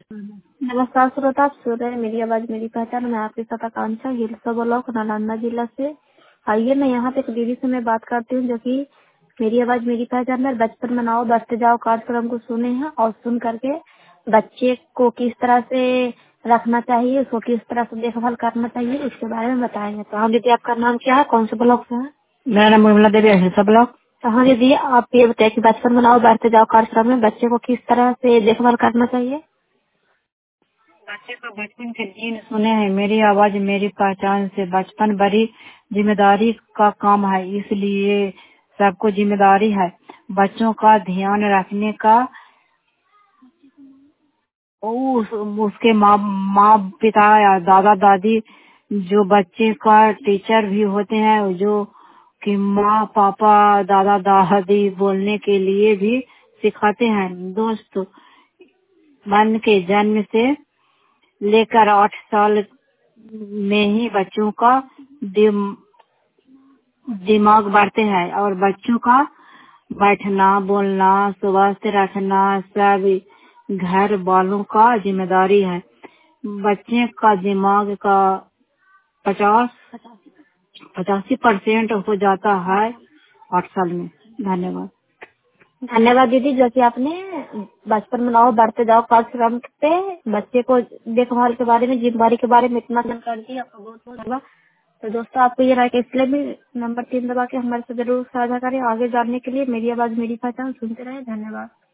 नमस्कार श्रोता, आप सुन रहे हैं मेरी आवाज मेरी पहचान। मैं आपके साथ आकांक्षा हिलसा ब्लॉक नालंदा जिला से। आइए मैं यहाँ पे एक दीदी से मैं बात करती हूँ जो कि मेरी आवाज मेरी पहचान में बचपन मनाओ बढ़ते जाओ कार्यक्रम को सुने हैं और सुन करके बच्चे को किस तरह से रखना चाहिए, उसको किस तरह से देखभाल करना चाहिए उसके बारे में बताएंगे। तो हाँ दीदी, आपका नाम क्या है, कौन से ब्लॉक से है? मेरा नाम उर्मिला देवी है, हिलसा ब्लॉक। तो हाँ दीदी, आप ये बताइए कि बचपन मनाओ बढ़ते जाओ कार्यक्रम में बच्चे को किस तरह से देखभाल करना चाहिए। बच्चे को बचपन के दिन सुने हैं मेरी आवाज मेरी पहचान से। बचपन बड़ी जिम्मेदारी का काम है, इसलिए सबको जिम्मेदारी है बच्चों का ध्यान रखने का। उसके माँ पिता या दादा दादी जो बच्चे का टीचर भी होते हैं, जो कि माँ पापा दादा दादी बोलने के लिए भी सिखाते हैं। दोस्त मन के जन्म से लेकर 8 साल में ही बच्चों का दिमाग बढ़ते हैं और बच्चों का बैठना बोलना स्वास्थ्य रखना सब घर वालों का जिम्मेदारी है। बच्चे का दिमाग का 50-85% हो जाता है 8 साल में। धन्यवाद। धन्यवाद दीदी, जो कि आपने बचपन मनाओ बढ़ते जाओ कार्यक्रम पे बच्चे को देखभाल के बारे में जिम्मेदारी के बारे में इतना जानकारी दी, आपका बहुत बहुत धन्यवाद। तो दोस्तों, आपको ये राय इसलिए भी नंबर 3 दबा के हमारे से जरूर साझा करें। आगे जानने के लिए मेरी आवाज मेरी पहचान सुनते रहे। धन्यवाद।